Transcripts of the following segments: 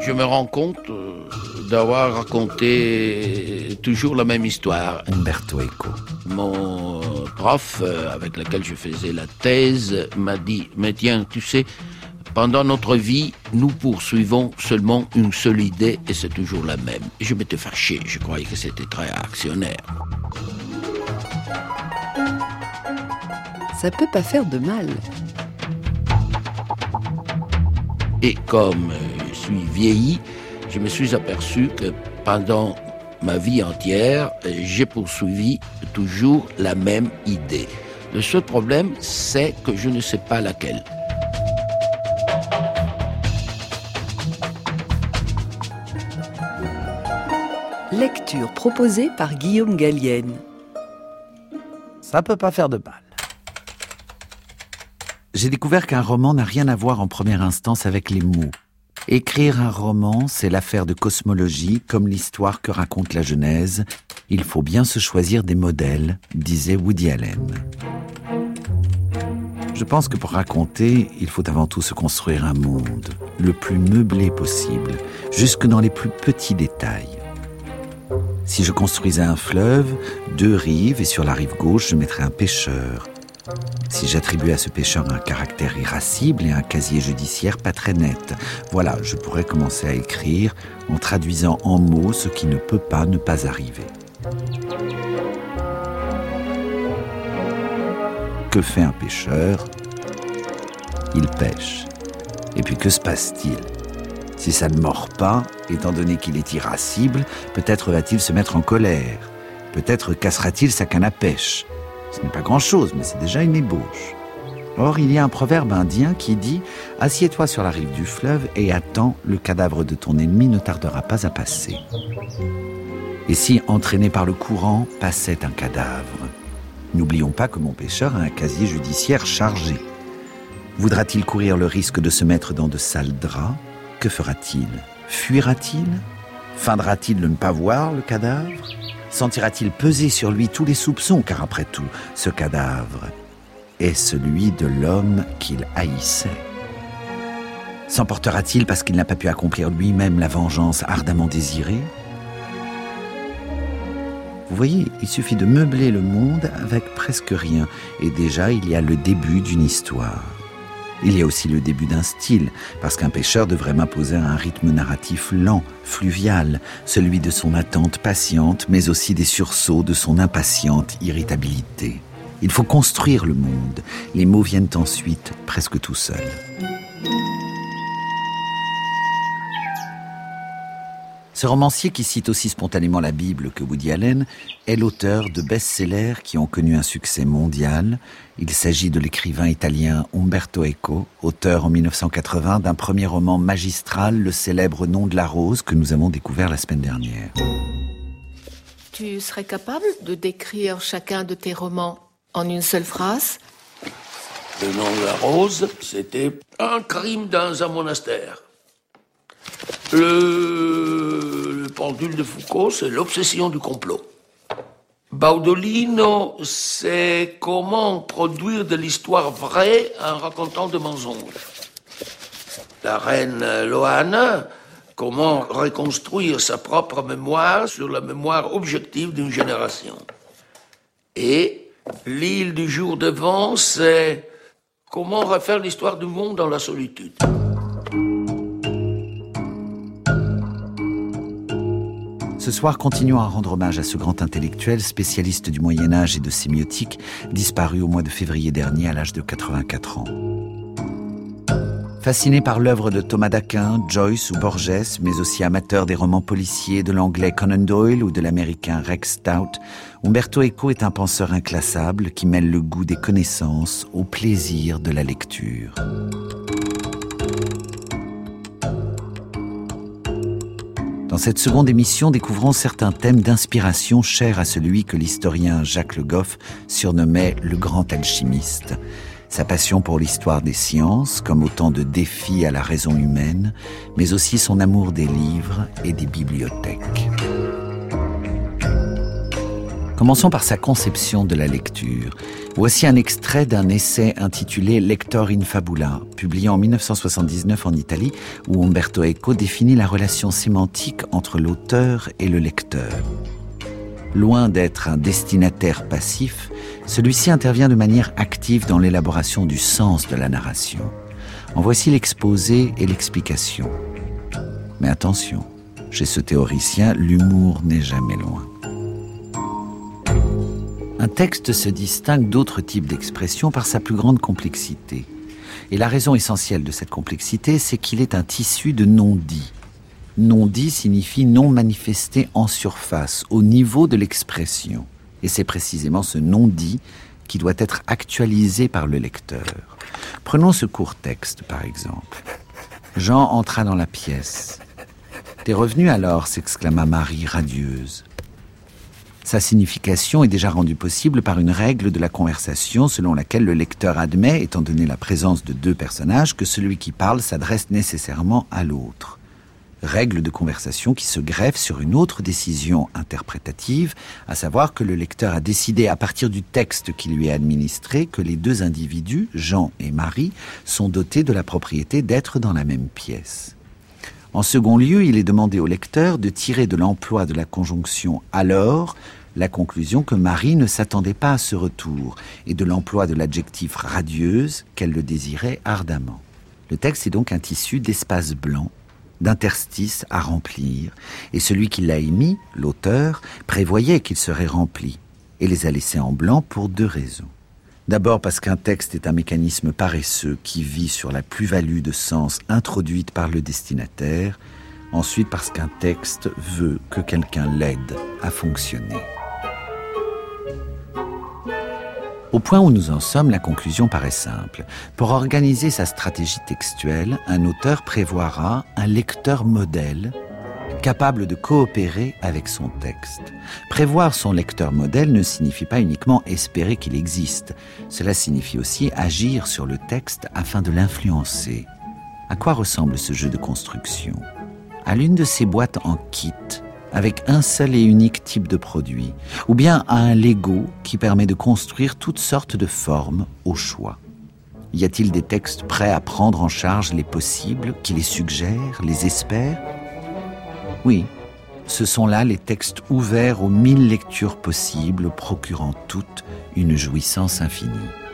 Je me rends compte d'avoir raconté toujours la même histoire. Umberto Eco. Mon prof, avec lequel je faisais la thèse, m'a dit « Mais tiens, tu sais, pendant notre vie, nous poursuivons seulement une seule idée et c'est toujours la même. » Je m'étais fâché, je croyais que c'était très réactionnaire. Ça peut pas faire de mal. Et comme je suis vieilli, je me suis aperçu que pendant ma vie entière, j'ai poursuivi toujours la même idée. Le seul problème, c'est que je ne sais pas laquelle. Lecture proposée par Guillaume Gallienne. Ça peut pas faire de mal. J'ai découvert qu'un roman n'a rien à voir en première instance avec les mots. Écrire un roman, c'est l'affaire de cosmologie, comme l'histoire que raconte la Genèse. Il faut bien se choisir des modèles, disait Woody Allen. Je pense que pour raconter, il faut avant tout se construire un monde, le plus meublé possible, jusque dans les plus petits détails. Si je construisais un fleuve, 2 rives, et sur la rive gauche, je mettrais un pêcheur. Si j'attribuais à ce pêcheur un caractère irascible et un casier judiciaire pas très net, voilà, je pourrais commencer à écrire en traduisant en mots ce qui ne peut pas ne pas arriver. Que fait un pêcheur ? Il pêche. Et puis que se passe-t-il ? Si ça ne mord pas, étant donné qu'il est irascible, peut-être va-t-il se mettre en colère. Peut-être cassera-t-il sa canne à pêche. Ce n'est pas grand-chose, mais c'est déjà une ébauche. Or, il y a un proverbe indien qui dit « Assieds-toi sur la rive du fleuve et attends, le cadavre de ton ennemi ne tardera pas à passer. » Et si, entraîné par le courant, passait un cadavre ? N'oublions pas que mon pêcheur a un casier judiciaire chargé. Voudra-t-il courir le risque de se mettre dans de sales draps ? Que fera-t-il ? Fuira-t-il ? Feindra-t-il de ne pas voir le cadavre ? Sentira-t-il peser sur lui tous les soupçons, car après tout, ce cadavre est celui de l'homme qu'il haïssait. S'emportera-t-il parce qu'il n'a pas pu accomplir lui-même la vengeance ardemment désirée ? Vous voyez, il suffit de meubler le monde avec presque rien, et déjà il y a le début d'une histoire. Il y a aussi le début d'un style, parce qu'un pêcheur devrait m'imposer un rythme narratif lent, fluvial, celui de son attente patiente, mais aussi des sursauts de son impatiente irritabilité. Il faut construire le monde. Les mots viennent ensuite, presque tout seuls. Ce romancier, qui cite aussi spontanément la Bible que Woody Allen, est l'auteur de best-sellers qui ont connu un succès mondial. Il s'agit de l'écrivain italien Umberto Eco, auteur en 1980 d'un premier roman magistral, Le célèbre nom de la rose, que nous avons découvert la semaine dernière. Tu serais capable de décrire chacun de tes romans en une seule phrase ? Le nom de la rose, c'était un crime dans un monastère. Le pendule de Foucault, c'est l'obsession du complot. Baudolino, c'est comment produire de l'histoire vraie en racontant de mensonges. La reine Loana, comment reconstruire sa propre mémoire sur la mémoire objective d'une génération. Et l'île du jour de vent, c'est comment refaire l'histoire du monde dans la solitude. Ce soir, continuons à rendre hommage à ce grand intellectuel, spécialiste du Moyen-Âge et de sémiotique, disparu au mois de février dernier à l'âge de 84 ans. Fasciné par l'œuvre de Thomas d'Aquin, Joyce ou Borges, mais aussi amateur des romans policiers, de l'anglais Conan Doyle ou de l'américain Rex Stout, Umberto Eco est un penseur inclassable qui mêle le goût des connaissances au plaisir de la lecture. Dans cette seconde émission, découvrons certains thèmes d'inspiration chers à celui que l'historien Jacques Le Goff surnommait le grand alchimiste. Sa passion pour l'histoire des sciences, comme autant de défis à la raison humaine, mais aussi son amour des livres et des bibliothèques. Commençons par sa conception de la lecture. Voici un extrait d'un essai intitulé « Lector in fabula », publié en 1979 en Italie, où Umberto Eco définit la relation sémantique entre l'auteur et le lecteur. Loin d'être un destinataire passif, celui-ci intervient de manière active dans l'élaboration du sens de la narration. En voici l'exposé et l'explication. Mais attention, chez ce théoricien, l'humour n'est jamais loin. Un texte se distingue d'autres types d'expressions par sa plus grande complexité. Et la raison essentielle de cette complexité, c'est qu'il est un tissu de non-dits. Non-dit signifie non manifesté en surface, au niveau de l'expression. Et c'est précisément ce non-dit qui doit être actualisé par le lecteur. Prenons ce court texte, par exemple. Jean entra dans la pièce. « T'es revenu alors ?» s'exclama Marie radieuse. Sa signification est déjà rendue possible par une règle de la conversation selon laquelle le lecteur admet, étant donné la présence de deux personnages, que celui qui parle s'adresse nécessairement à l'autre. Règle de conversation qui se greffe sur une autre décision interprétative, à savoir que le lecteur a décidé à partir du texte qui lui est administré que les deux individus, Jean et Marie, sont dotés de la propriété d'être dans la même pièce. En second lieu, il est demandé au lecteur de tirer de l'emploi de la conjonction « alors » la conclusion que Marie ne s'attendait pas à ce retour et de l'emploi de l'adjectif « radieuse » qu'elle le désirait ardemment. Le texte est donc un tissu d'espaces blancs, d'interstices à remplir, et celui qui l'a émis, l'auteur, prévoyait qu'il serait rempli et les a laissés en blanc pour deux raisons. D'abord parce qu'un texte est un mécanisme paresseux qui vit sur la plus-value de sens introduite par le destinataire, ensuite parce qu'un texte veut que quelqu'un l'aide à fonctionner. Au point où nous en sommes, la conclusion paraît simple. Pour organiser sa stratégie textuelle, un auteur prévoira un lecteur modèle capable de coopérer avec son texte. Prévoir son lecteur modèle ne signifie pas uniquement espérer qu'il existe. Cela signifie aussi agir sur le texte afin de l'influencer. À quoi ressemble ce jeu de construction ? À l'une de ces boîtes en kit, avec un seul et unique type de produit, ou bien à un Lego qui permet de construire toutes sortes de formes au choix. Y a-t-il des textes prêts à prendre en charge les possibles, qui les suggèrent, les espèrent ? Oui, ce sont là les textes ouverts aux 1000 lectures possibles, procurant toutes une jouissance infinie.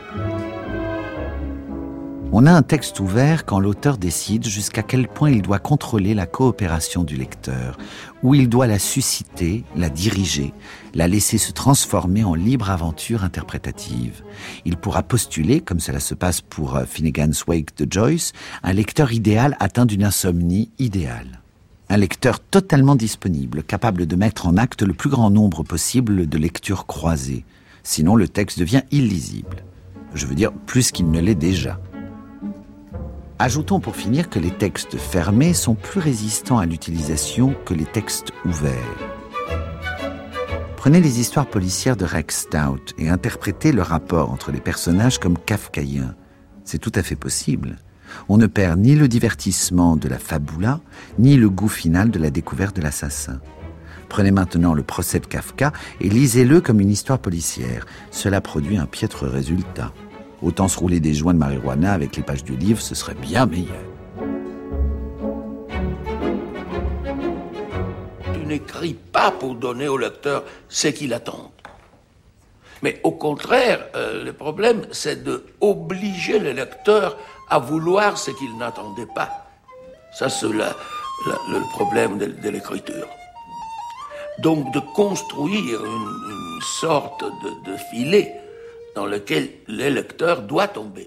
On a un texte ouvert quand l'auteur décide jusqu'à quel point il doit contrôler la coopération du lecteur, où il doit la susciter, la diriger, la laisser se transformer en libre aventure interprétative. Il pourra postuler, comme cela se passe pour Finnegan's Wake de Joyce, un lecteur idéal atteint d'une insomnie idéale. Un lecteur totalement disponible, capable de mettre en acte le plus grand nombre possible de lectures croisées. Sinon, le texte devient illisible. Je veux dire, plus qu'il ne l'est déjà. Ajoutons pour finir que les textes fermés sont plus résistants à l'utilisation que les textes ouverts. Prenez les histoires policières de Rex Stout et interprétez le rapport entre les personnages comme kafkaïens. C'est tout à fait possible. On ne perd ni le divertissement de la fabula, ni le goût final de la découverte de l'assassin. Prenez maintenant le procès de Kafka et lisez-le comme une histoire policière. Cela produit un piètre résultat. Autant se rouler des joints de marijuana avec les pages du livre, ce serait bien meilleur. Tu n'écris pas pour donner au lecteur ce qu'il attend. Mais au contraire, le problème, c'est d'obliger le lecteur à vouloir ce qu'il n'attendait pas. Ça, c'est le problème de l'écriture. Donc, de construire une sorte de filet dans lequel le lecteur doit tomber.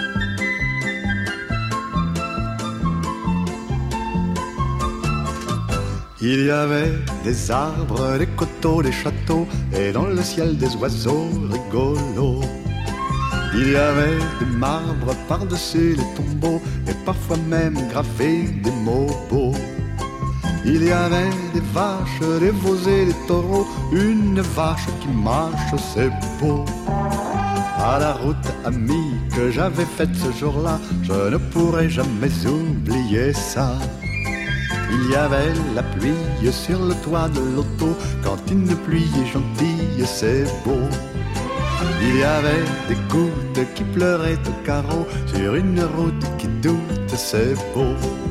Il y avait des arbres, des coteaux, des châteaux, et dans le ciel des oiseaux rigolos. Il y avait des marbres par-dessus les tombeaux, et parfois même gravés des mots beaux. Il y avait des vaches, des veaux et des taureaux, une vache qui marche, c'est beau. À la route amie que j'avais faite ce jour-là, je ne pourrai jamais oublier ça. Il y avait la pluie sur le toit de l'auto. Quand une pluie est gentille, c'est beau. Il y avait des gouttes qui pleuraient au carreau sur une route qui doute, c'est beau.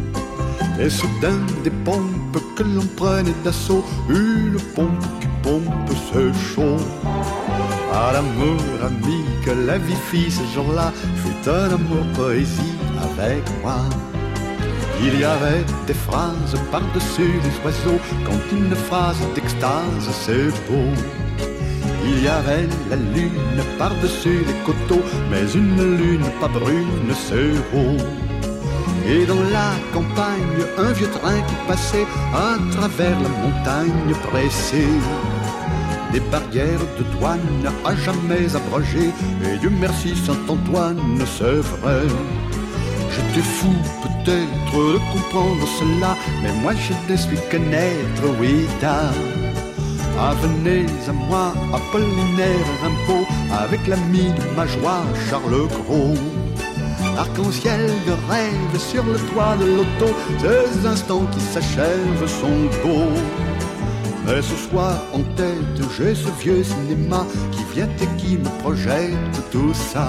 Et soudain des pompes que l'on prenait d'assaut. Une pompe qui pompe, c'est chaud. À l'amour ami que la vie fit ce jour-là fut un amour poésie avec moi. Il y avait des phrases par-dessus les oiseaux. Quand une phrase d'extase, c'est beau. Il y avait la lune par-dessus les coteaux, mais une lune pas brune, c'est beau. Et dans la campagne, un vieux train qui passait à travers la montagne pressée. Des barrières de douane à jamais abrogées, et Dieu merci Saint-Antoine, c'est vrai. J'étais fou peut-être de comprendre cela, mais moi je ne suis qu'un être, oui, tard. Ah, venez à moi, Apollinaire Rimbaud, avec l'ami de ma joie, Charles Gros. Arc-en-ciel de rêve sur le toit de l'auto, ces instants qui s'achèvent sont beaux. Mais ce soir en tête, j'ai ce vieux cinéma qui vient et qui me projette tout ça.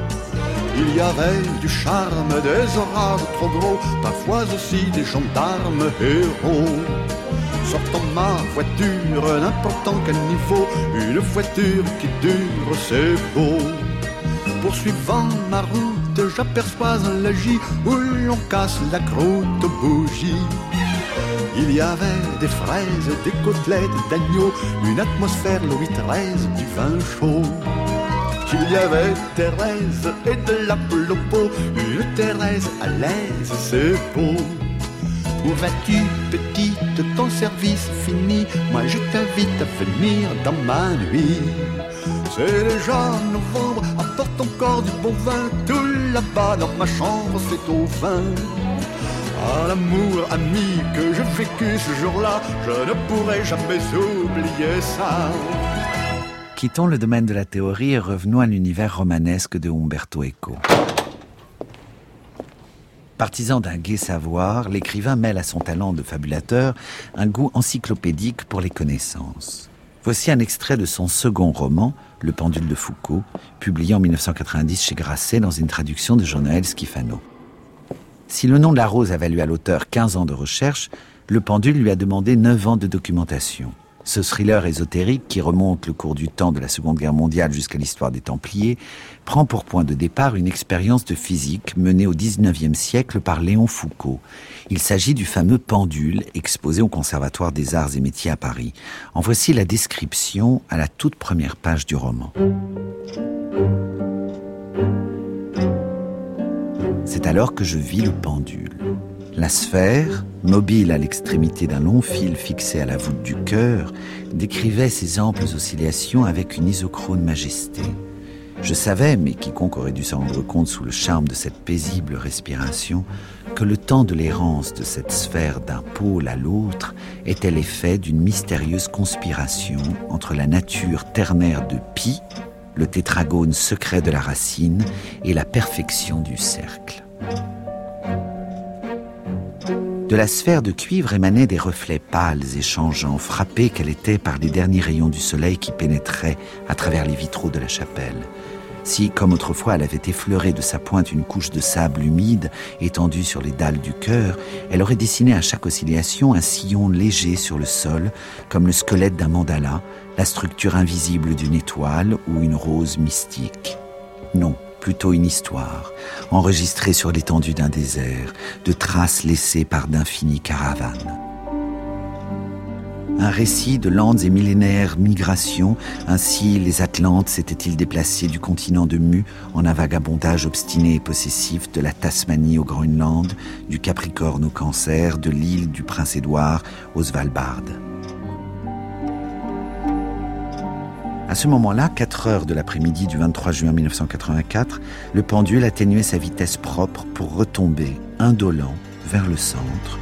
Il y avait du charme, des orages trop gros, parfois aussi des gendarmes héros. Sortant ma voiture, n'importe en quel niveau, une voiture qui dure, c'est beau. Poursuivant ma route, j'aperçois un logis où l'on casse la croûte aux bougies. Il y avait des fraises, des côtelettes d'agneau, une atmosphère Louis XIII, du vin chaud. Il y avait Thérèse et de la plopo, une Thérèse à l'aise, c'est beau. Où vas-tu, petite, ton service fini? Moi je t'invite à venir dans ma nuit. C'est déjà novembre, apporte encore du bon vin. Tout là-bas dans ma chambre, c'est au vin. Ah, l'amour ami que j'ai vécu ce jour-là, je ne pourrai jamais oublier ça. Quittons le domaine de la théorie et revenons à l'univers romanesque de Umberto Eco. Partisan d'un gai savoir, l'écrivain mêle à son talent de fabulateur un goût encyclopédique pour les connaissances. Voici un extrait de son second roman, Le Pendule de Foucault, publié en 1990 chez Grasset dans une traduction de Jean-Noël Schifano. Si Le Nom de la Rose a valu à l'auteur 15 ans de recherche, Le Pendule lui a demandé 9 ans de documentation. Ce thriller ésotérique, qui remonte le cours du temps de la Seconde Guerre mondiale jusqu'à l'histoire des Templiers, prend pour point de départ une expérience de physique menée au XIXe siècle par Léon Foucault. Il s'agit du fameux pendule exposé au Conservatoire des Arts et Métiers à Paris. En voici la description à la toute première page du roman. C'est alors que je vis le pendule. La sphère, mobile à l'extrémité d'un long fil fixé à la voûte du cœur, décrivait ses amples oscillations avec une isochrone majesté. Je savais, mais quiconque aurait dû s'en rendre compte sous le charme de cette paisible respiration, que le temps de l'errance de cette sphère d'un pôle à l'autre était l'effet d'une mystérieuse conspiration entre la nature ternaire de Pi, le tétragone secret de la racine, et la perfection du cercle. De la sphère de cuivre émanaient des reflets pâles et changeants, frappés qu'elle était par les derniers rayons du soleil qui pénétraient à travers les vitraux de la chapelle. Si, comme autrefois, elle avait effleuré de sa pointe une couche de sable humide étendue sur les dalles du chœur, elle aurait dessiné à chaque oscillation un sillon léger sur le sol, comme le squelette d'un mandala, la structure invisible d'une étoile ou une rose mystique. Non. Plutôt une histoire, enregistrée sur l'étendue d'un désert, de traces laissées par d'infinies caravanes. Un récit de lentes et millénaires migrations, ainsi les Atlantes s'étaient-ils déplacés du continent de Mu en un vagabondage obstiné et possessif de la Tasmanie au Groenland, du Capricorne au Cancer, de l'île du Prince-Édouard au Svalbard. À ce moment-là, 4 heures de l'après-midi du 23 juin 1984, le pendule atténuait sa vitesse propre pour retomber, indolent, vers le centre,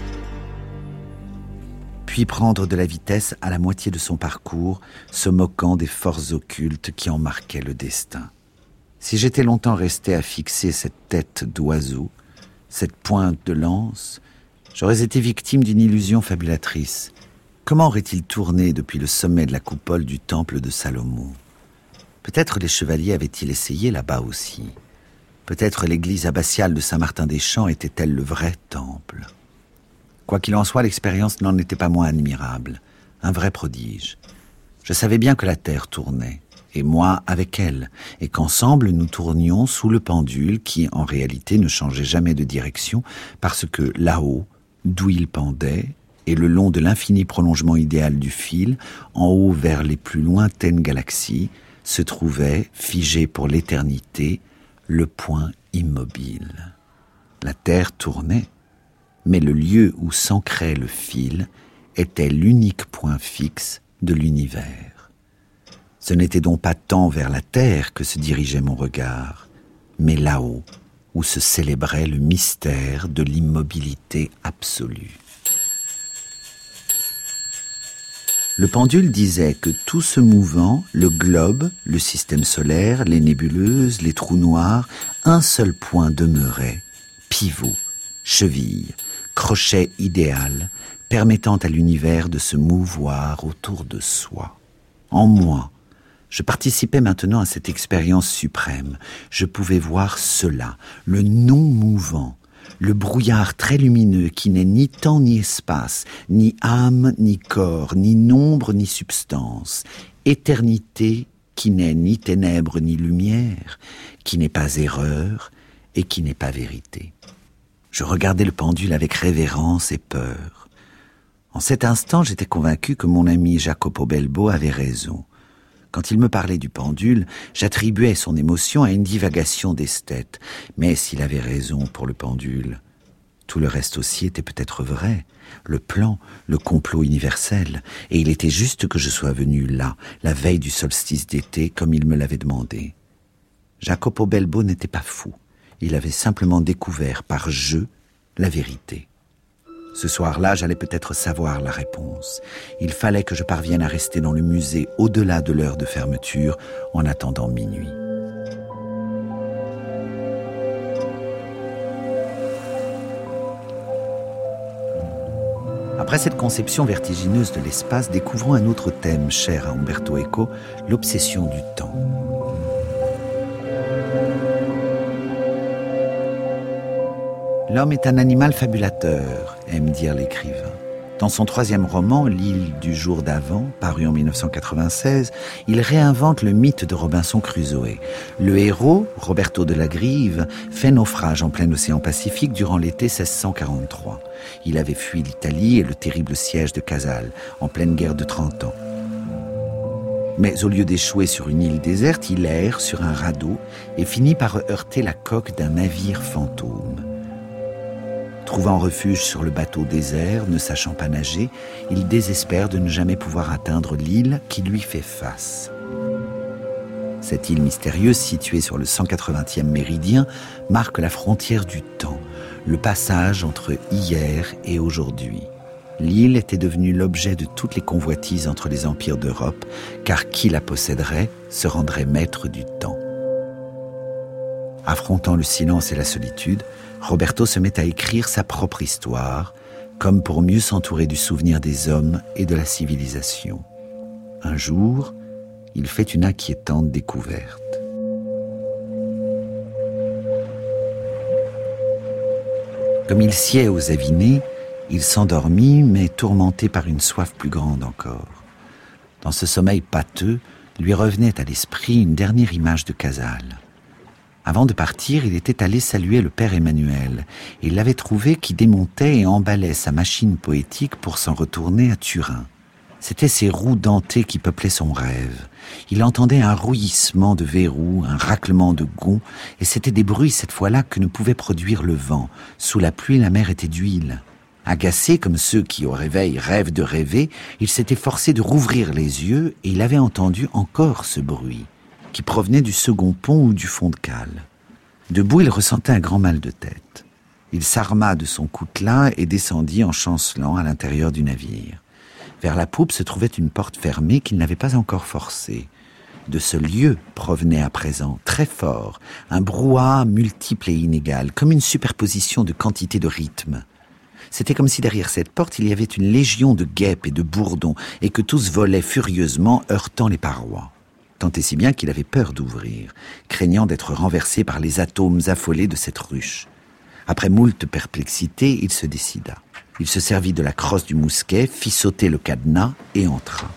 puis prendre de la vitesse à la moitié de son parcours, se moquant des forces occultes qui en marquaient le destin. Si j'étais longtemps resté à fixer cette tête d'oiseau, cette pointe de lance, J'aurais été victime d'une illusion fabulatrice. Comment aurait-il tourné depuis le sommet de la coupole du temple de Salomon ? Peut-être les chevaliers avaient-ils essayé là-bas aussi. Peut-être l'église abbatiale de Saint-Martin-des-Champs était-elle le vrai temple. Quoi qu'il en soit, l'expérience n'en était pas moins admirable. Un vrai prodige. Je savais bien que la terre tournait, et moi avec elle, et qu'ensemble nous tournions sous le pendule qui, en réalité, ne changeait jamais de direction, parce que là-haut, d'où il pendait, et le long de l'infini prolongement idéal du fil, en haut vers les plus lointaines galaxies, se trouvait, figé pour l'éternité, le point immobile. La terre tournait, mais le lieu où s'ancrait le fil était l'unique point fixe de l'univers. Ce n'était donc pas tant vers la terre que se dirigeait mon regard, mais là-haut, où se célébrait le mystère de l'immobilité absolue. Le pendule disait que tout se mouvant, le globe, le système solaire, les nébuleuses, les trous noirs, un seul point demeurait, pivot, cheville, crochet idéal, permettant à l'univers de se mouvoir autour de soi. En moi, je participais maintenant à cette expérience suprême. Je pouvais voir cela, le non-mouvant, le brouillard très lumineux qui n'est ni temps ni espace, ni âme ni corps, ni nombre ni substance, éternité qui n'est ni ténèbres ni lumière, qui n'est pas erreur et qui n'est pas vérité. Je regardais le pendule avec révérence et peur. En cet instant, j'étais convaincu que mon ami Jacopo Belbo avait raison. Quand il me parlait du pendule, j'attribuais son émotion à une divagation d'esthète. Mais s'il avait raison pour le pendule, tout le reste aussi était peut-être vrai. Le plan, le complot universel. Et il était juste que je sois venu là, la veille du solstice d'été, comme il me l'avait demandé. Jacopo Belbo n'était pas fou. Il avait simplement découvert par jeu la vérité. Ce soir-là, j'allais peut-être savoir la réponse. Il fallait que je parvienne à rester dans le musée au-delà de l'heure de fermeture en attendant minuit. Après cette conception vertigineuse de l'espace, découvrons un autre thème cher à Umberto Eco, l'obsession du temps. L'homme est un animal fabulateur, aime dire l'écrivain. Dans son troisième roman, L'île du jour d'avant, paru en 1996, il réinvente le mythe de Robinson Crusoe. Le héros, Roberto de la Grive, fait naufrage en plein océan Pacifique durant l'été 1643. Il avait fui l'Italie et le terrible siège de Casale, en pleine guerre de 30 ans. Mais au lieu d'échouer sur une île déserte, il erre sur un radeau et finit par heurter la coque d'un navire fantôme. Trouvant refuge sur le bateau désert, ne sachant pas nager, il désespère de ne jamais pouvoir atteindre l'île qui lui fait face. Cette île mystérieuse, située sur le 180e méridien, marque la frontière du temps, le passage entre hier et aujourd'hui. L'île était devenue l'objet de toutes les convoitises entre les empires d'Europe, car qui la posséderait se rendrait maître du temps. Affrontant le silence et la solitude, Roberto se met à écrire sa propre histoire, comme pour mieux s'entourer du souvenir des hommes et de la civilisation. Un jour, il fait une inquiétante découverte. Comme il sied aux avinets, il s'endormit, mais tourmenté par une soif plus grande encore. Dans ce sommeil pâteux, lui revenait à l'esprit une dernière image de Casale. Avant de partir, il était allé saluer le père Emmanuel. Il l'avait trouvé qui démontait et emballait sa machine poétique pour s'en retourner à Turin. C'étaient ces roues dentées qui peuplaient son rêve. Il entendait un rouillissement de verrous, un raclement de gonds, et c'étaient des bruits cette fois-là que ne pouvait produire le vent. Sous la pluie, la mer était d'huile. Agacé comme ceux qui au réveil rêvent de rêver, il s'était forcé de rouvrir les yeux et il avait entendu encore ce bruit, qui provenait du second pont ou du fond de cale. Debout, il ressentait un grand mal de tête. Il s'arma de son coutelas et descendit en chancelant à l'intérieur du navire. Vers la poupe se trouvait une porte fermée qu'il n'avait pas encore forcée. De ce lieu provenait à présent, très fort, un brouhaha multiple et inégal, comme une superposition de quantités de rythmes. C'était comme si derrière cette porte, il y avait une légion de guêpes et de bourdons, et que tous volaient furieusement, heurtant les parois. Tant et si bien qu'il avait peur d'ouvrir, craignant d'être renversé par les atomes affolés de cette ruche. Après moult perplexités, il se décida. Il se servit de la crosse du mousquet, fit sauter le cadenas et entra.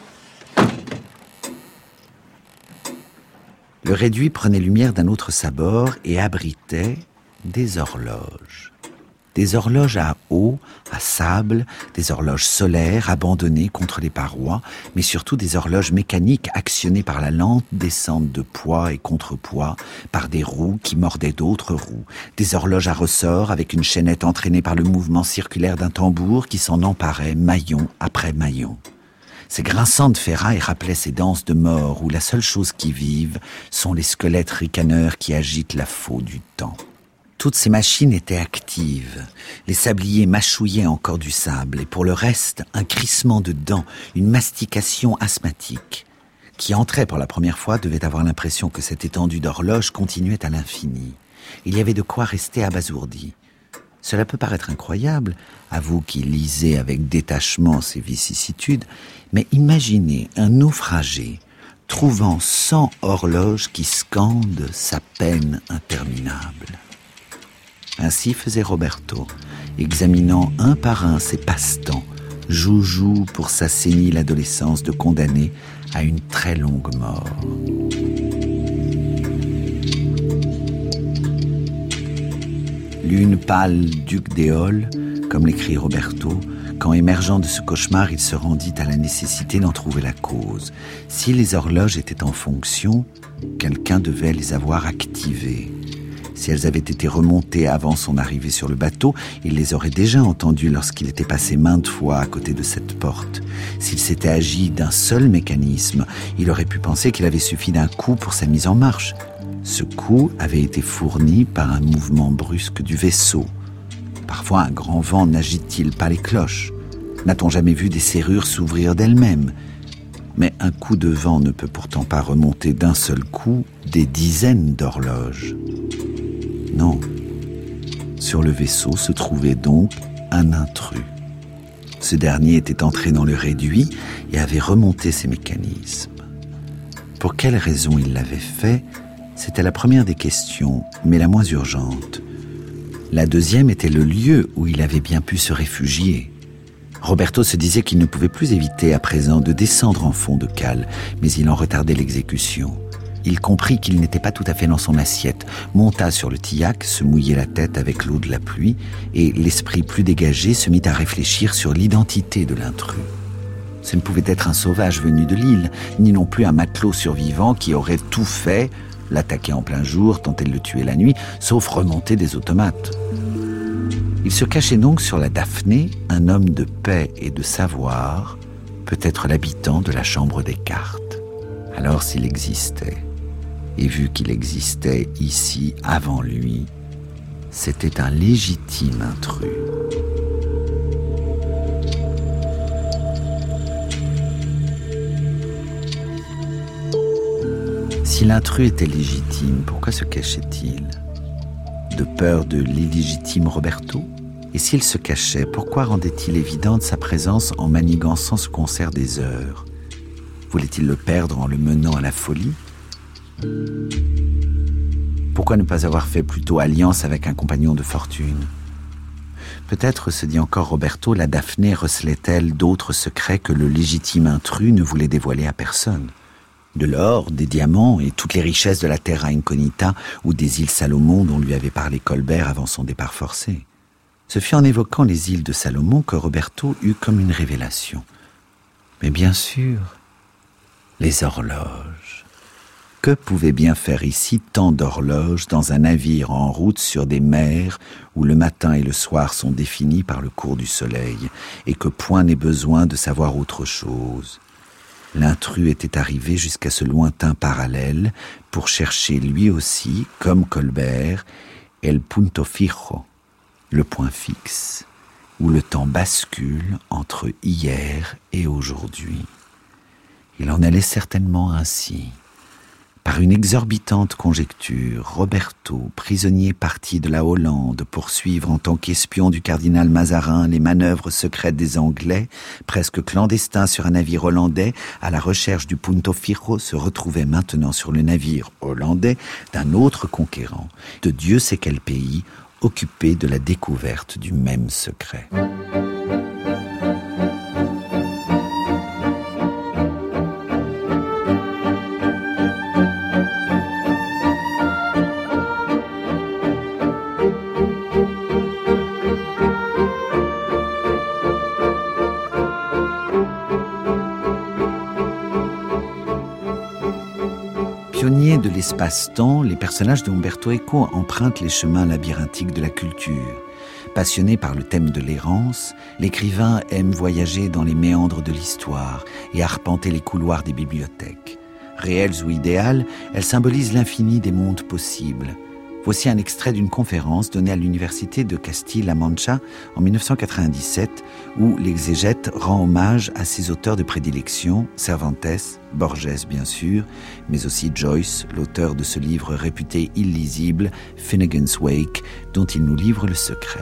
Le réduit prenait lumière d'un autre sabord et abritait des horloges. Des horloges à eau, à sable, des horloges solaires abandonnées contre les parois, mais surtout des horloges mécaniques actionnées par la lente descente de poids et contrepoids, par des roues qui mordaient d'autres roues, des horloges à ressort avec une chaînette entraînée par le mouvement circulaire d'un tambour qui s'en emparait maillon après maillon. Ces grinçantes ferrailles rappelaient ces danses de mort où la seule chose qui vive sont les squelettes ricaneurs qui agitent la faux du temps. Toutes ces machines étaient actives. Les sabliers mâchouillaient encore du sable et pour le reste, un crissement de dents, une mastication asthmatique. Qui entrait pour la première fois devait avoir l'impression que cette étendue d'horloge continuait à l'infini. Il y avait de quoi rester abasourdi. Cela peut paraître incroyable, à vous qui lisez avec détachement ces vicissitudes, mais imaginez un naufragé trouvant 100 horloges qui scandent sa peine interminable. Ainsi faisait Roberto, examinant un par un ses passe-temps, joujou pour sa sénile adolescence de condamné à une très longue mort. Lune pâle, duc d'Éole, comme l'écrit Roberto, quand émergeant de ce cauchemar, il se rendit à la nécessité d'en trouver la cause. Si les horloges étaient en fonction, quelqu'un devait les avoir activées. Si elles avaient été remontées avant son arrivée sur le bateau, il les aurait déjà entendues lorsqu'il était passé maintes fois à côté de cette porte. S'il s'était agi d'un seul mécanisme, il aurait pu penser qu'il avait suffi d'un coup pour sa mise en marche. Ce coup avait été fourni par un mouvement brusque du vaisseau. Parfois, un grand vent n'agite-t-il pas les cloches? N'a-t-on jamais vu des serrures s'ouvrir d'elles-mêmes? Mais un coup de vent ne peut pourtant pas remonter d'un seul coup des dizaines d'horloges. Non. Sur le vaisseau se trouvait donc un intrus. Ce dernier était entré dans le réduit et avait remonté ses mécanismes. Pour quelle raison il l'avait fait? C'était la première des questions, mais la moins urgente. La deuxième était le lieu où il avait bien pu se réfugier. Roberto se disait qu'il ne pouvait plus éviter à présent de descendre en fond de cale, mais il en retardait l'exécution. Il comprit qu'il n'était pas tout à fait dans son assiette, monta sur le tillac, se mouillait la tête avec l'eau de la pluie, et l'esprit plus dégagé se mit à réfléchir sur l'identité de l'intrus. Ce ne pouvait être un sauvage venu de l'île, ni non plus un matelot survivant qui aurait tout fait, l'attaquer en plein jour, tenter de le tuer la nuit, sauf remonter des automates. Il se cachait donc sur la Daphné, un homme de paix et de savoir, peut-être l'habitant de la chambre des cartes. Alors s'il existait, et vu qu'il existait ici avant lui, c'était un légitime intrus. Si l'intrus était légitime, pourquoi se cachait-il? De peur de l'illégitime Roberto? Et s'il se cachait, pourquoi rendait-il évidente sa présence en manigançant ce concert des heures? Voulait-il le perdre en le menant à la folie? Pourquoi ne pas avoir fait plutôt alliance avec un compagnon de fortune? Peut-être, se dit encore Roberto, la Daphné recelait-elle d'autres secrets que le légitime intrus ne voulait dévoiler à personne. De l'or, des diamants et toutes les richesses de la Terra Incognita ou des îles Salomon dont lui avait parlé Colbert avant son départ forcé. Ce fut en évoquant les îles de Salomon que Roberto eut comme une révélation. Mais bien sûr, les horloges. Que pouvaient bien faire ici tant d'horloges dans un navire en route sur des mers où le matin et le soir sont définis par le cours du soleil et que point n'est besoin de savoir autre chose? L'intrus était arrivé jusqu'à ce lointain parallèle pour chercher lui aussi, comme Colbert, el punto fijo, le point fixe, où le temps bascule entre hier et aujourd'hui. Il en allait certainement ainsi. Par une exorbitante conjecture, Roberto, prisonnier parti de la Hollande, poursuivre en tant qu'espion du cardinal Mazarin les manœuvres secrètes des Anglais, presque clandestin sur un navire hollandais, à la recherche du Punto Fijo, se retrouvait maintenant sur le navire hollandais d'un autre conquérant, de Dieu sait quel pays, occupé de la découverte du même secret. Pionniers de l'espace-temps, les personnages de Umberto Eco empruntent les chemins labyrinthiques de la culture. Passionné par le thème de l'errance, l'écrivain aime voyager dans les méandres de l'histoire et arpenter les couloirs des bibliothèques. Réelles ou idéales, elles symbolisent l'infini des mondes possibles. Voici un extrait d'une conférence donnée à l'université de Castilla-La Mancha en 1997, où l'exégète rend hommage à ses auteurs de prédilection, Cervantes, Borges bien sûr, mais aussi Joyce, l'auteur de ce livre réputé illisible, Finnegan's Wake, dont il nous livre le secret.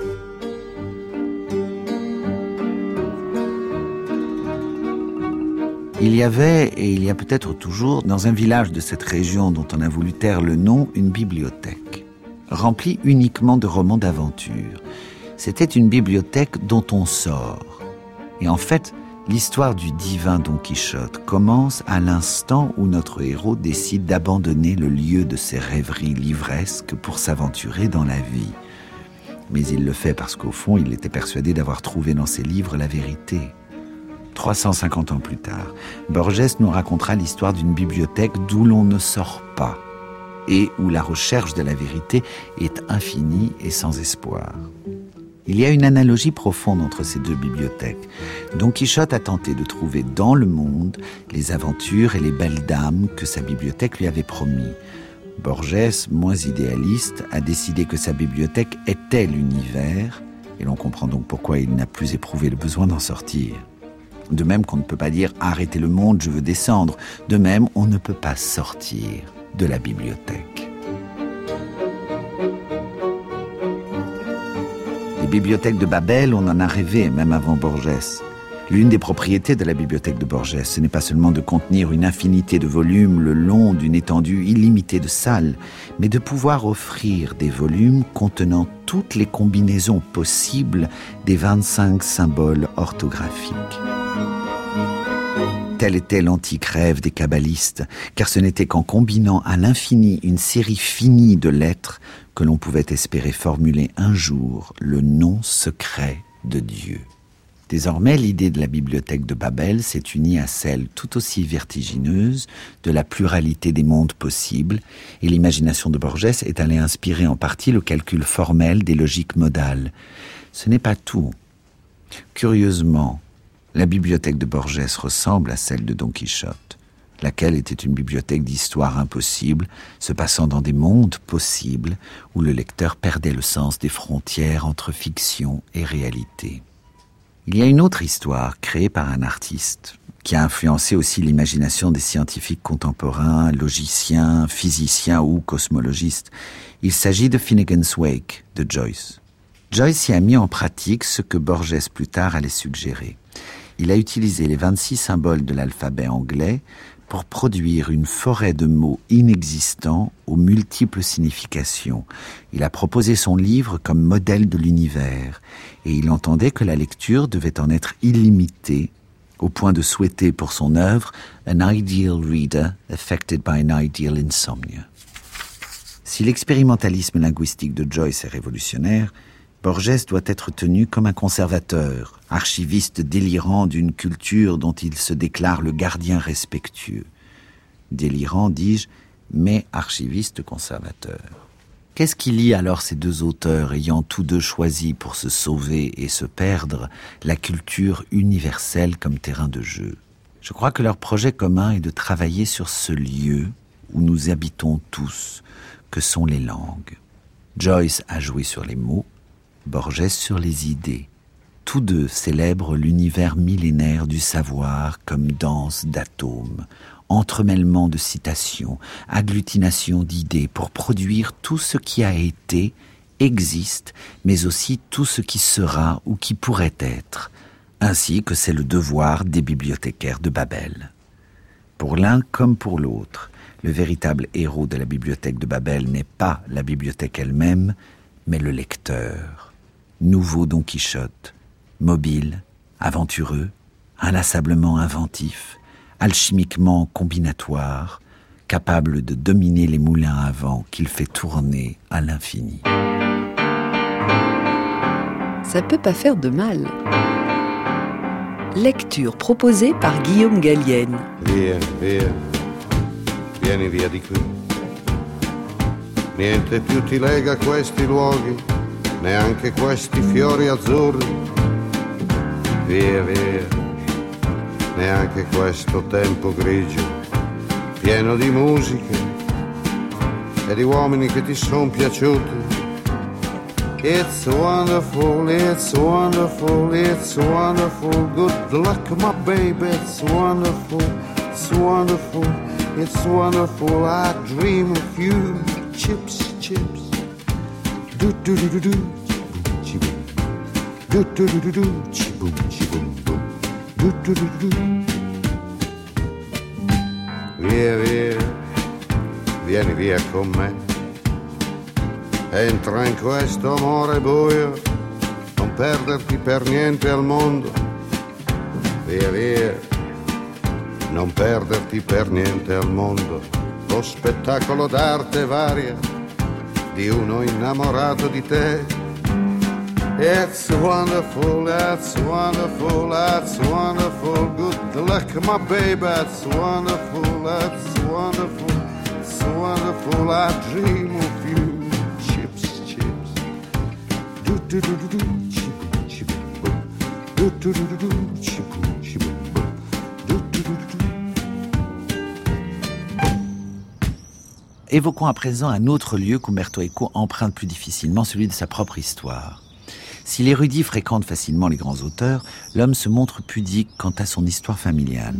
Il y avait, et il y a peut-être toujours, dans un village de cette région dont on a voulu taire le nom, une bibliothèque, remplie uniquement de romans d'aventure. C'était une bibliothèque dont on sort. Et en fait, l'histoire du divin Don Quichotte commence à l'instant où notre héros décide d'abandonner le lieu de ses rêveries livresques pour s'aventurer dans la vie. Mais il le fait parce qu'au fond, il était persuadé d'avoir trouvé dans ses livres la vérité. 350 ans plus tard, Borges nous racontera l'histoire d'une bibliothèque d'où l'on ne sort pas et où la recherche de la vérité est infinie et sans espoir. Il y a une analogie profonde entre ces deux bibliothèques. Don Quichotte a tenté de trouver dans le monde les aventures et les belles dames que sa bibliothèque lui avait promis. Borges, moins idéaliste, a décidé que sa bibliothèque était l'univers, et l'on comprend donc pourquoi il n'a plus éprouvé le besoin d'en sortir. De même qu'on ne peut pas dire « arrêtez le monde, je veux descendre ». De même, on ne peut pas sortir de la bibliothèque. Les bibliothèques de Babel, on en a rêvé, même avant Borges. L'une des propriétés de la bibliothèque de Borges, ce n'est pas seulement de contenir une infinité de volumes le long d'une étendue illimitée de salles, mais de pouvoir offrir des volumes contenant toutes les combinaisons possibles des 25 symboles orthographiques. Tel était l'antique rêve des kabbalistes, car ce n'était qu'en combinant à l'infini une série finie de lettres que l'on pouvait espérer formuler un jour le nom secret de Dieu. Désormais, l'idée de la bibliothèque de Babel s'est unie à celle tout aussi vertigineuse de la pluralité des mondes possibles, et l'imagination de Borges est allée inspirer en partie le calcul formel des logiques modales. Ce n'est pas tout. Curieusement, la bibliothèque de Borges ressemble à celle de Don Quichotte, laquelle était une bibliothèque d'histoires impossibles, se passant dans des mondes possibles où le lecteur perdait le sens des frontières entre fiction et réalité. Il y a une autre histoire créée par un artiste qui a influencé aussi l'imagination des scientifiques contemporains, logiciens, physiciens ou cosmologistes. Il s'agit de Finnegan's Wake de Joyce. Joyce y a mis en pratique ce que Borges plus tard allait suggérer. Il a utilisé les 26 symboles de l'alphabet anglais pour produire une forêt de mots inexistants aux multiples significations. Il a proposé son livre comme modèle de l'univers et il entendait que la lecture devait en être illimitée au point de souhaiter pour son œuvre « an ideal reader affected by an ideal insomnia ». Si l'expérimentalisme linguistique de Joyce est révolutionnaire, Borges doit être tenu comme un conservateur, archiviste délirant d'une culture dont il se déclare le gardien respectueux. Délirant, dis-je, mais archiviste conservateur. Qu'est-ce qui lie alors ces deux auteurs ayant tous deux choisi pour se sauver et se perdre la culture universelle comme terrain de jeu ? Je crois que leur projet commun est de travailler sur ce lieu où nous habitons tous, que sont les langues. Joyce a joué sur les mots, Borges sur les idées. Tous deux célèbrent l'univers millénaire du savoir comme danse d'atomes, entremêlement de citations, agglutination d'idées pour produire tout ce qui a été, existe, mais aussi tout ce qui sera ou qui pourrait être, ainsi que c'est le devoir des bibliothécaires de Babel. Pour l'un comme pour l'autre, le véritable héros de la bibliothèque de Babel n'est pas la bibliothèque elle-même, mais le lecteur. Nouveau Don Quichotte, mobile, aventureux, inlassablement inventif, alchimiquement combinatoire, capable de dominer les moulins à vent qu'il fait tourner à l'infini. Ça peut pas faire de mal. Lecture proposée par Guillaume Gallienne. Via, via, vieni via di qui. Niente più ti lega a questi luoghi, neanche questi fiori azzurri. Via, via, neanche questo tempo grigio, pieno di musiche e di uomini che ti son piaciuti. It's wonderful, it's wonderful, it's wonderful. Good luck, my baby, it's wonderful, it's wonderful, it's wonderful. I dream of you, chips, chips. Do do do do do, chiboom, do do do do do, chiboom, chiboom, boom, do do do do do. Via, via, vieni via con me. Entra in questo amore buio, non perderti per niente al mondo. Via, via, non perderti per niente al mondo. Lo spettacolo d'arte varia di uno innamorato di te. It's wonderful, it's wonderful, it's wonderful. Good luck, my baby, it's wonderful, it's wonderful, it's wonderful. I dream of you. Do do do do, chiboom, chiboom, boom. Do do do do do, chiboom, chiboom, boom. Do do do do do. Évoquons à présent un autre lieu qu'Umberto Eco emprunte plus difficilement, celui de sa propre histoire. Si l'érudit fréquente facilement les grands auteurs, l'homme se montre pudique quant à son histoire familiale.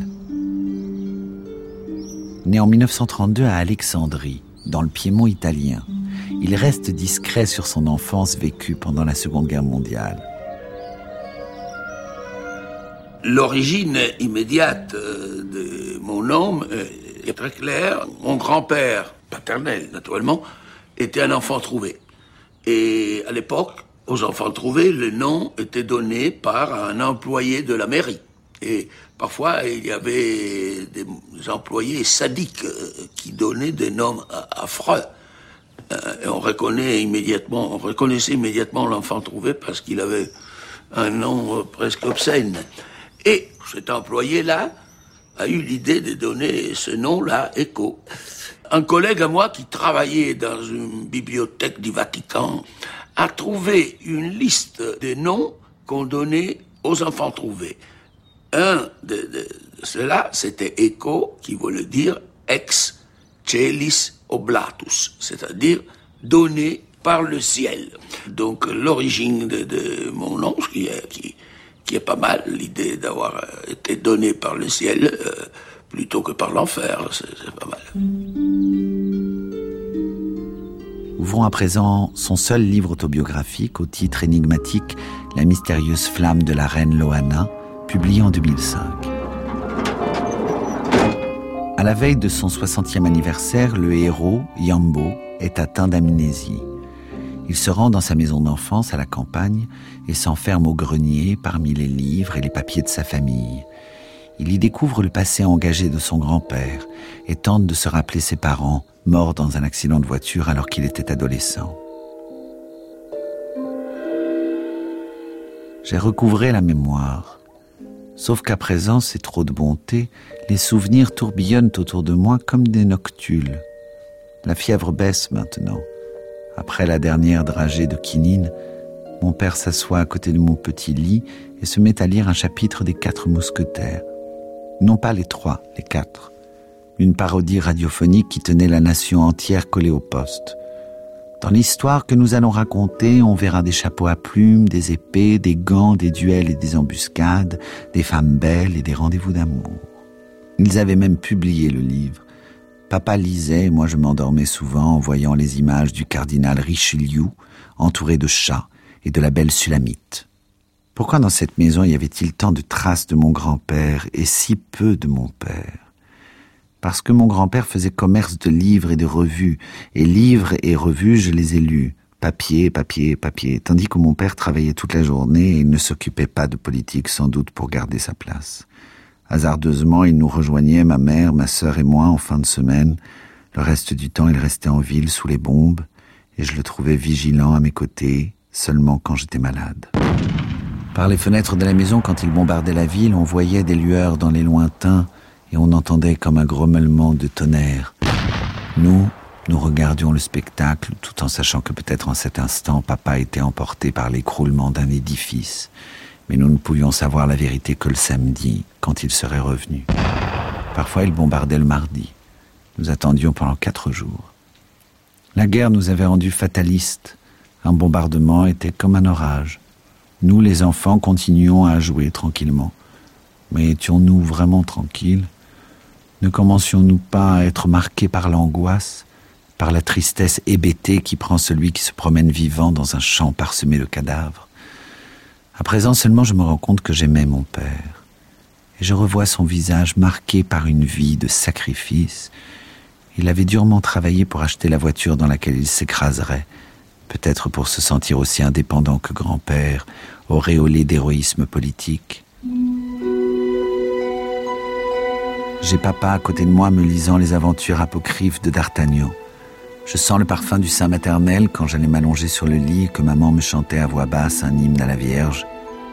Né en 1932 à Alexandrie, dans le Piémont italien, il reste discret sur son enfance vécue pendant la Seconde Guerre mondiale. L'origine immédiate de mon nom est très claire. Mon grand-père, paternel naturellement, était un enfant trouvé. Et à l'époque, aux enfants trouvés, le nom était donné par un employé de la mairie. Et parfois, il y avait des employés sadiques qui donnaient des noms affreux. Et on reconnaissait immédiatement l'enfant trouvé parce qu'il avait un nom presque obscène. Et cet employé-là a eu l'idée de donner ce nom-là, Eco. Un collègue à moi qui travaillait dans une bibliothèque du Vatican a trouvé une liste de noms qu'on donnait aux enfants trouvés. Un de ceux-là, c'était Eco, qui voulait dire ex celis oblatus, c'est-à-dire donné par le ciel. Donc l'origine de mon nom, qui est pas mal, l'idée d'avoir été donné par le ciel plutôt que par l'enfer, c'est pas mal. Ouvrons à présent son seul livre autobiographique au titre énigmatique « La mystérieuse flamme de la reine Loana », publié en 2005. À la veille de son 60e anniversaire, le héros, Yambo, est atteint d'amnésie. Il se rend dans sa maison d'enfance à la campagne et s'enferme au grenier parmi les livres et les papiers de sa famille. Il y découvre le passé engagé de son grand-père et tente de se rappeler ses parents, morts dans un accident de voiture alors qu'il était adolescent. J'ai recouvré la mémoire. Sauf qu'à présent, c'est trop de bonté, les souvenirs tourbillonnent autour de moi comme des noctules. La fièvre baisse maintenant. Après la dernière dragée de quinine, mon père s'assoit à côté de mon petit lit et se met à lire un chapitre des 4 mousquetaires. Non pas les 3, les 4. Une parodie radiophonique qui tenait la nation entière collée au poste. Dans l'histoire que nous allons raconter, on verra des chapeaux à plumes, des épées, des gants, des duels et des embuscades, des femmes belles et des rendez-vous d'amour. Ils avaient même publié le livre. Papa lisait et moi je m'endormais souvent en voyant les images du cardinal Richelieu entouré de chats et de la belle Sulamite. Pourquoi dans cette maison y avait-il tant de traces de mon grand-père et si peu de mon père ? Parce que mon grand-père faisait commerce de livres et de revues, et livres et revues, je les ai lus. Papier, papier, papier, tandis que mon père travaillait toute la journée et il ne s'occupait pas de politique, sans doute pour garder sa place. Hasardeusement, il nous rejoignait, ma mère, ma sœur et moi, en fin de semaine. Le reste du temps, il restait en ville sous les bombes, et je le trouvais vigilant à mes côtés, seulement quand j'étais malade. Par les fenêtres de la maison, quand il bombardait la ville, on voyait des lueurs dans les lointains, et on entendait comme un grommelement de tonnerre. Nous regardions le spectacle, tout en sachant que peut-être en cet instant, papa était emporté par l'écroulement d'un édifice. Mais nous ne pouvions savoir la vérité que le samedi, quand il serait revenu. Parfois, il bombardait le mardi. Nous attendions pendant 4 jours. La guerre nous avait rendus fatalistes. Un bombardement était comme un orage. Nous, les enfants, continuions à jouer tranquillement. Mais étions-nous vraiment tranquilles ? Ne commencions-nous pas à être marqués par l'angoisse, par la tristesse hébétée qui prend celui qui se promène vivant dans un champ parsemé de cadavres ? À présent seulement, je me rends compte que j'aimais mon père. Et je revois son visage marqué par une vie de sacrifice. Il avait durement travaillé pour acheter la voiture dans laquelle il s'écraserait, peut-être pour se sentir aussi indépendant que grand-père, auréolé d'héroïsme politique. J'ai papa à côté de moi me lisant les aventures apocryphes de D'Artagnan. Je sens le parfum du sein maternel quand j'allais m'allonger sur le lit et que maman me chantait à voix basse un hymne à la Vierge.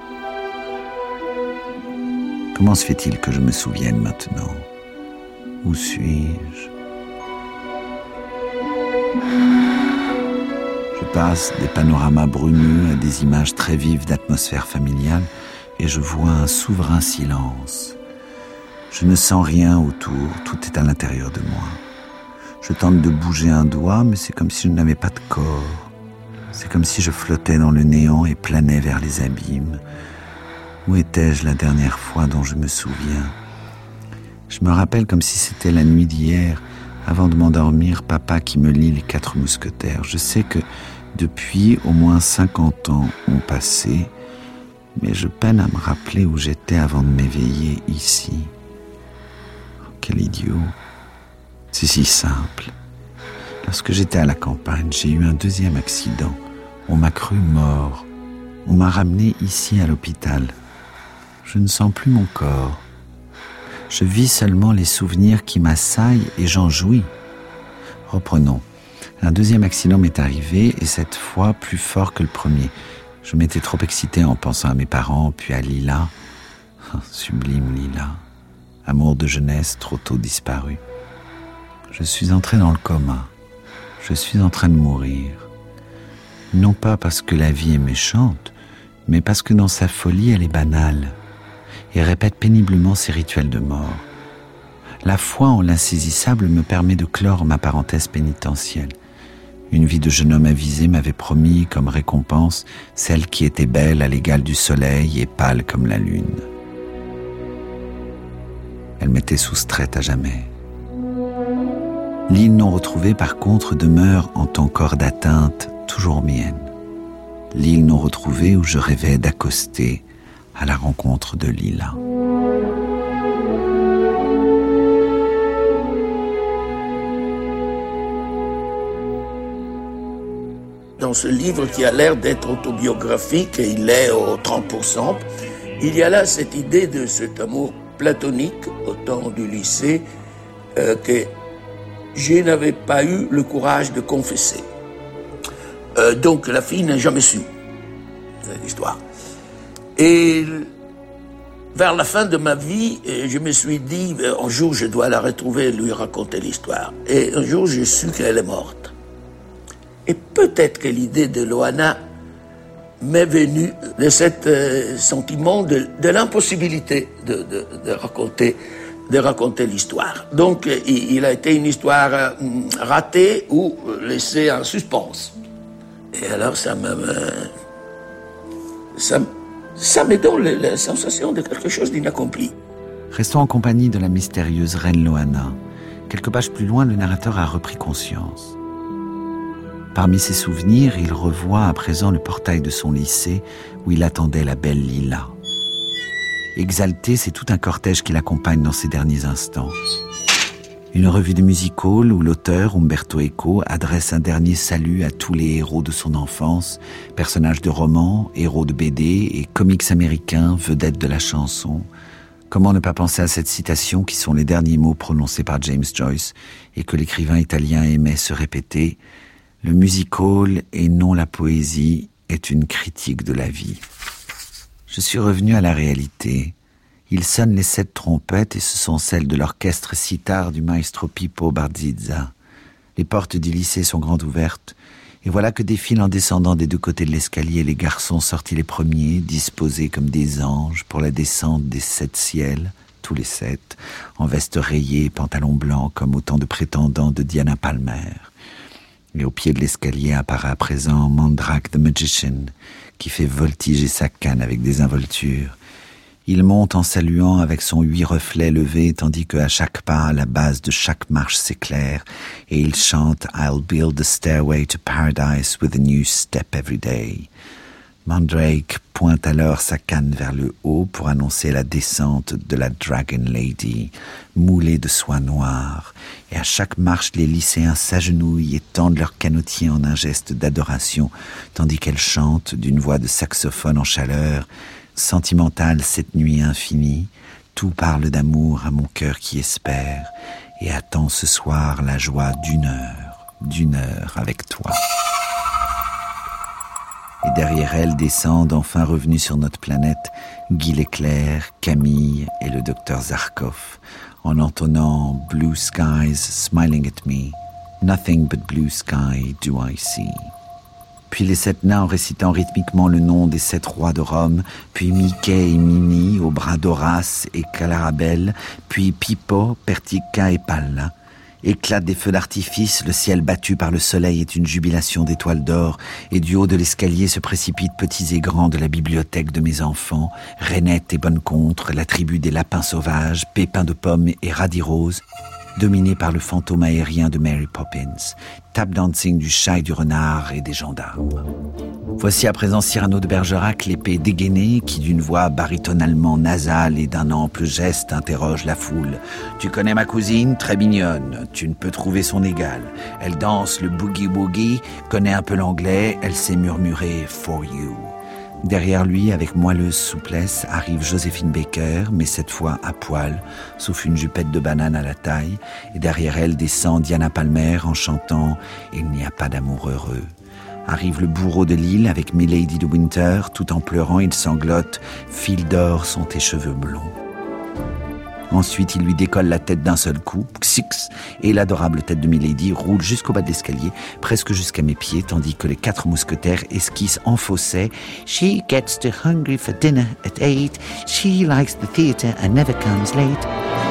Comment se fait-il que je me souvienne maintenant ? Où suis-je ? Je passe des panoramas brumeux à des images très vives d'atmosphère familiale et je vois un souverain silence. Je ne sens rien autour, tout est à l'intérieur de moi. Je tente de bouger un doigt, mais c'est comme si je n'avais pas de corps. C'est comme si je flottais dans le néant et planais vers les abîmes. Où étais-je la dernière fois dont je me souviens ? Je me rappelle comme si c'était la nuit d'hier, avant de m'endormir, papa qui me lit les 4 mousquetaires. Je sais que depuis au moins 50 ans ont passé, mais je peine à me rappeler où j'étais avant de m'éveiller ici. Oh, quel idiot. C'est si simple. Lorsque j'étais à la campagne, j'ai eu un 2e accident. On m'a cru mort. On m'a ramené ici à l'hôpital. Je ne sens plus mon corps. Je vis seulement les souvenirs qui m'assaillent et j'en jouis. Reprenons. Un 2e accident m'est arrivé et cette fois plus fort que le premier. Je m'étais trop excité en pensant à mes parents, puis à Lila. Oh, sublime Lila. Amour de jeunesse trop tôt disparu. Je suis entré dans le coma. Je suis en train de mourir. Non pas parce que la vie est méchante, mais parce que dans sa folie, elle est banale et répète péniblement ses rituels de mort. La foi en l'insaisissable me permet de clore ma parenthèse pénitentielle. Une vie de jeune homme avisé m'avait promis comme récompense celle qui était belle à l'égal du soleil et pâle comme la lune. Elle m'était soustraite à jamais. L'île non retrouvée, par contre, demeure en tant qu'hors d'atteinte toujours mienne. L'île non retrouvée où je rêvais d'accoster à la rencontre de Lila. Dans ce livre qui a l'air d'être autobiographique, et il l'est au 30%, il y a là cette idée de cet amour platonique au temps du lycée que je n'avais pas eu le courage de confesser. Donc la fille n'a jamais su l'histoire. Et vers la fin de ma vie, je me suis dit, un jour je dois la retrouver et lui raconter l'histoire. Et un jour j'ai su qu'elle est morte. Et peut-être que l'idée de Loana m'est venue de cet sentiment de l'impossibilité de raconter l'histoire. Donc, il a été une histoire ratée ou laissée en suspense. Et alors, ça me donne la sensation de quelque chose d'inaccompli. Restons en compagnie de la mystérieuse reine Loana. Quelques pages plus loin, le narrateur a repris conscience. Parmi ses souvenirs, il revoit à présent le portail de son lycée où il attendait la belle Lila. Exalté, c'est tout un cortège qui l'accompagne dans ses derniers instants. Une revue de music hall où l'auteur, Umberto Eco, adresse un dernier salut à tous les héros de son enfance, personnages de romans, héros de BD et comics américains, vedettes de la chanson. Comment ne pas penser à cette citation qui sont les derniers mots prononcés par James Joyce et que l'écrivain italien aimait se répéter. Le music hall et non la poésie est une critique de la vie. Je suis revenu à la réalité. Il sonne les 7 trompettes et ce sont celles de l'orchestre sitar du maestro Pippo Barzizza. Les portes du lycée sont grandes ouvertes et voilà que défilent en descendant des 2 côtés de l'escalier les garçons sortis les premiers, disposés comme des anges pour la descente des 7 ciels, tous les 7, en veste rayée et pantalon blanc comme autant de prétendants de Diana Palmer. Et au pied de l'escalier apparaît à présent Mandrake the Magician, qui fait voltiger sa canne avec des involtures. Il monte en saluant avec son 8 reflets levés, tandis qu'à chaque pas, la base de chaque marche s'éclaire, et il chante « I'll build the stairway to paradise with a new step every day ». Mandrake pointe alors sa canne vers le haut pour annoncer la descente de la Dragon Lady, moulée de soie noire. Et à chaque marche, les lycéens s'agenouillent et tendent leur canotier en un geste d'adoration, tandis qu'elle chante d'une voix de saxophone en chaleur. Sentimentale cette nuit infinie, tout parle d'amour à mon cœur qui espère, et attend ce soir la joie d'une heure avec toi. Et derrière elle descendent, enfin revenus sur notre planète, Guy Leclerc, Camille et le docteur Zarkov, en entonnant « Blue skies smiling at me, nothing but blue sky do I see ». Puis les 7 nains en récitant rythmiquement le nom des 7 rois de Rome, puis Mickey et Minnie au bras d'Horace et Clarabelle, puis Pippo, Pertica et Palla. Éclatent des feux d'artifice, le ciel battu par le soleil est une jubilation d'étoiles d'or, et du haut de l'escalier se précipitent petits et grands de la bibliothèque de mes enfants, Rainette et Bonnecontre, la tribu des lapins sauvages, Pépin de Pomme et Radirose, dominée par le fantôme aérien de Mary Poppins, tap dancing du chat et du renard et des gendarmes. Voici à présent Cyrano de Bergerac, l'épée dégainée, qui d'une voix baritonalement nasale et d'un ample geste interroge la foule. « Tu connais ma cousine, très mignonne, tu ne peux trouver son égale. Elle danse le boogie-woogie, connaît un peu l'anglais, elle sait murmurer « for you ». Derrière lui, avec moelleuse souplesse, arrive Joséphine Baker, mais cette fois à poil, sauf une jupette de banane à la taille, et derrière elle descend Diana Palmer en chantant « Il n'y a pas d'amour heureux ». Arrive le bourreau de Lille avec Milady de Winter, tout en pleurant, il sanglote « Fil d'or sont tes cheveux blonds ». Ensuite, il lui décolle la tête d'un seul coup, xix, et l'adorable tête de Milady roule jusqu'au bas de l'escalier, presque jusqu'à mes pieds, tandis que les 4 mousquetaires esquissent en fausset « She gets too hungry for dinner at 8, she likes the theatre and never comes late ».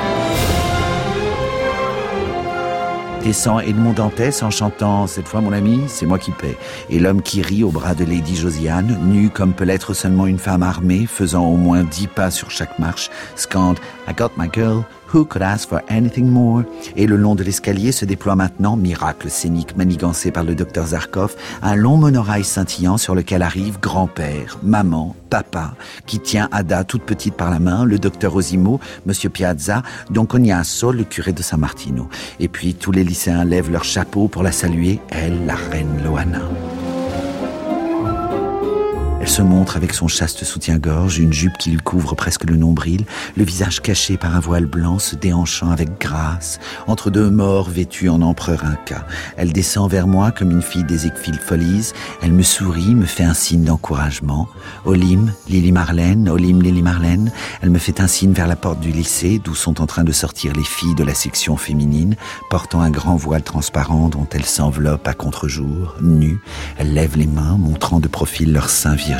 Descend Edmond Dantès en chantant « Cette fois, mon ami, c'est moi qui paie ». Et l'homme qui rit au bras de Lady Josiane, nue comme peut l'être seulement une femme armée, faisant au moins 10 pas sur chaque marche, scande « I got my girl, who could ask for anything more ?» Et le long de l'escalier se déploie maintenant, miracle scénique manigancé par le docteur Zarkov, un long monorail scintillant sur lequel arrive grand-père, maman, papa, qui tient Ada toute petite par la main, le docteur Osimo, monsieur Piazza, Don Cognasso, le curé de San Martino. Et puis tous les lycéens lèvent leur chapeau pour la saluer, elle, la reine Loana. Elle se montre avec son chaste soutien-gorge, une jupe qui lui couvre presque le nombril, le visage caché par un voile blanc, se déhanchant avec grâce, entre 2 morts vêtus en empereur inca. Elle descend vers moi comme une fille des Ziegfeld Follies, elle me sourit, me fait un signe d'encouragement. Olim, Lily Marlène, Olim, Lily Marlène. Elle me fait un signe vers la porte du lycée, d'où sont en train de sortir les filles de la section féminine, portant un grand voile transparent dont elles s'enveloppent à contre-jour, nues. Elles lèvent les mains, montrant de profil leurs seins virginaux.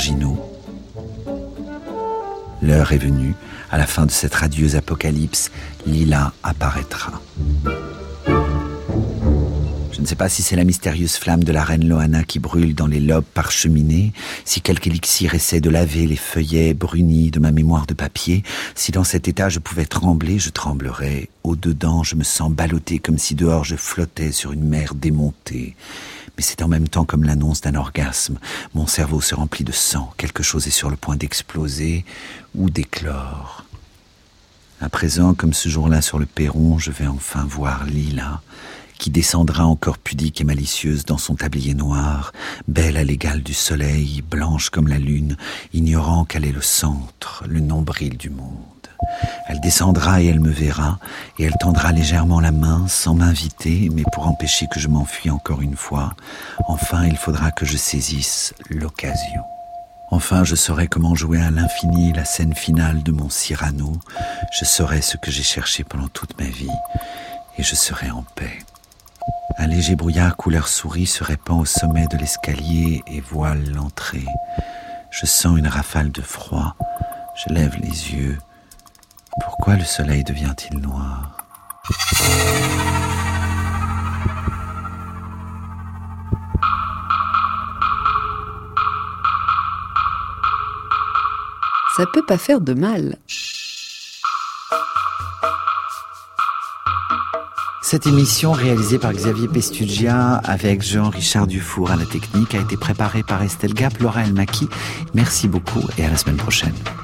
L'heure est venue, à la fin de cette radieuse apocalypse, Lila apparaîtra. Je ne sais pas si c'est la mystérieuse flamme de la reine Loana qui brûle dans les lobes parcheminés, si quelque élixir essaie de laver les feuillets brunis de ma mémoire de papier. Si dans cet état je pouvais trembler, je tremblerais. Au-dedans, je me sens ballotté comme si dehors je flottais sur une mer démontée. Mais c'est en même temps comme l'annonce d'un orgasme. Mon cerveau se remplit de sang. Quelque chose est sur le point d'exploser ou d'éclore. À présent, comme ce jour-là sur le perron, je vais enfin voir Lila, qui descendra encore pudique et malicieuse dans son tablier noir, belle à l'égal du soleil, blanche comme la lune, ignorant qu'elle est le centre, le nombril du monde. Elle descendra et elle me verra, et elle tendra légèrement la main, sans m'inviter, mais pour empêcher que je m'enfuie encore une fois. Enfin, il faudra que je saisisse l'occasion. Enfin, je saurai comment jouer à l'infini la scène finale de mon Cyrano. Je saurai ce que j'ai cherché pendant toute ma vie, et je serai en paix. Un léger brouillard couleur souris se répand au sommet de l'escalier et voile l'entrée. Je sens une rafale de froid. Je lève les yeux. Pourquoi le soleil devient-il noir ? Ça peut pas faire de mal. Cette émission, réalisée par Xavier Pestugia avec Jean-Richard Dufour à la technique, a été préparée par Estelle Gap, Laura Elmaki. Merci beaucoup et à la semaine prochaine.